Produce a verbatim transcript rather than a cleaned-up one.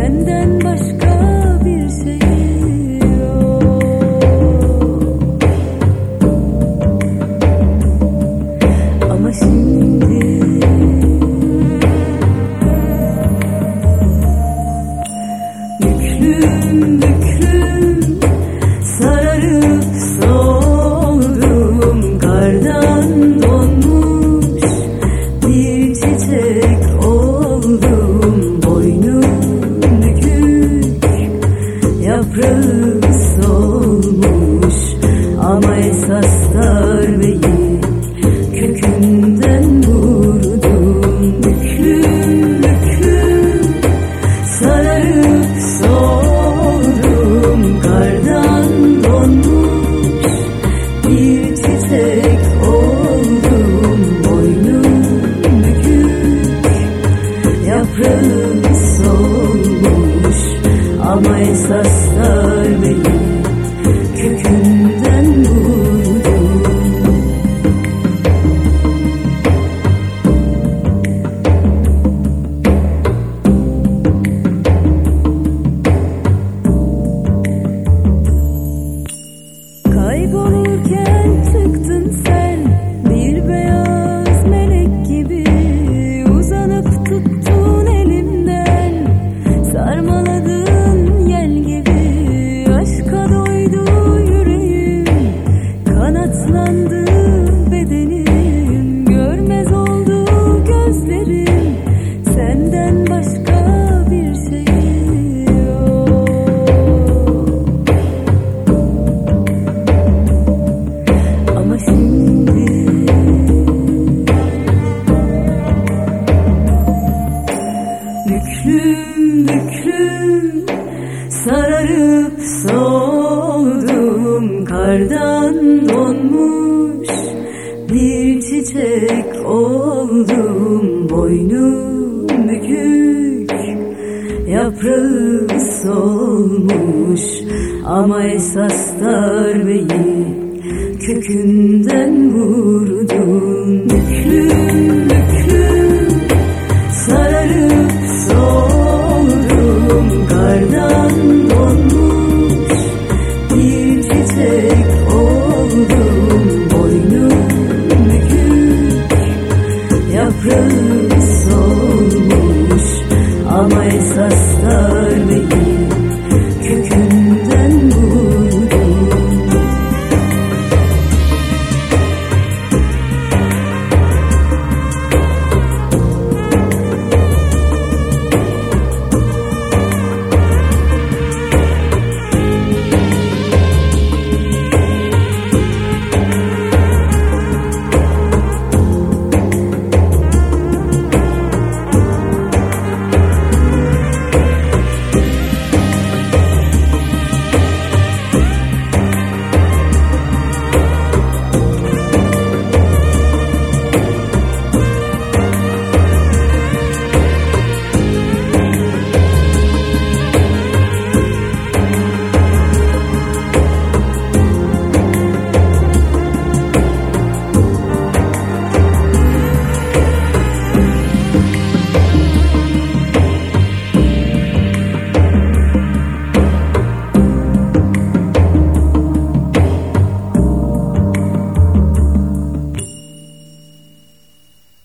Senden başka bir şey yok. Ama şimdi büklüm büklüm sararıp soldum, kardan donmuş bir çiçek oldum. Boynum bükük, yaprağı solmuş ama esas darbeyi kökünden vurdum. Büklüm büklüm sararıp soldum, kardan donmuş bir çiçek oldum. Boynum bükük, yaprağı solmuş ama esas darbeyi kökünden vurdum. Kaybolurken çıktın sen, bir beyaz melek gibi uzanıp tuttun elimden, sarmaladın yel gibi. Aşka doydu yüreğim, kanatlandı bedenim, görmez oldu gözlerim. Senden başka bir şey yok. Ama şimdi büklüm büklüm sararıp soldum, kardan donmuş bir çiçek oldum. Boynum bükük, yaprağı solmuş ama esas darbeyi kökünden vurdum. Büklüm büklüm sararıp soldum, kardan donmuş bir çiçek oldum. Boynum bükük, yaprağı solmuş ama esas darbeyi